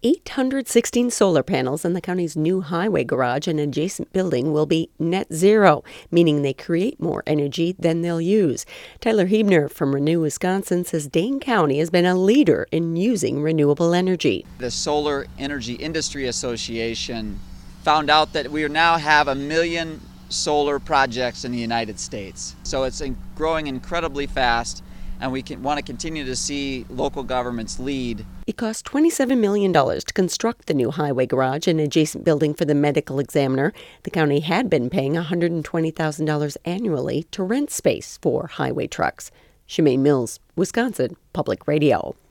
816 solar panels in the county's new highway garage and adjacent building will be net zero, meaning they create more energy than they'll use. Tyler Hebner from Renew Wisconsin says Dane County has been a leader in using renewable energy. The Solar Energy Industry Association found out that we now have 1 million solar projects in the United States. So it's growing incredibly fast, and we want to continue to see local governments lead. It cost $27 million to construct the new highway garage and adjacent building for the medical examiner. The county had been paying $120,000 annually to rent space for highway trucks. Shemaine Mills, Wisconsin Public Radio.